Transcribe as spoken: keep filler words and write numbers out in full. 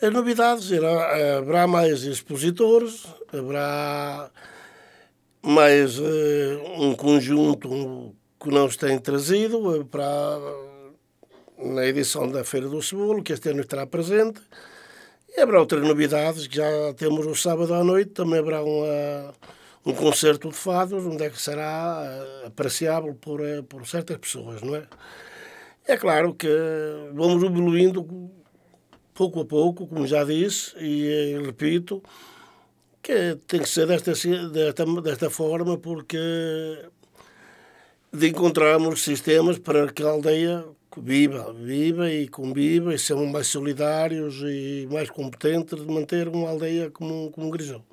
As novidades, irá haverá mais expositores, haverá mais, eh, um conjunto que não se tem trazido, eh, para na edição da Feira do Cebolo, que este ano estará presente, e haverá outras novidades, que já temos o sábado à noite, também haverá uma um concerto de fados, onde é que será eh, apreciável por, eh, por certas pessoas, não é? É claro que vamos evoluindo pouco a pouco, como já disse, e, eh, repito, que tem que ser desta si desta desta forma, porque de encontrarmos sistemas para que a aldeia viva, viva e conviva e sejam mais solidários e mais competentes de manter uma aldeia como como Grijó.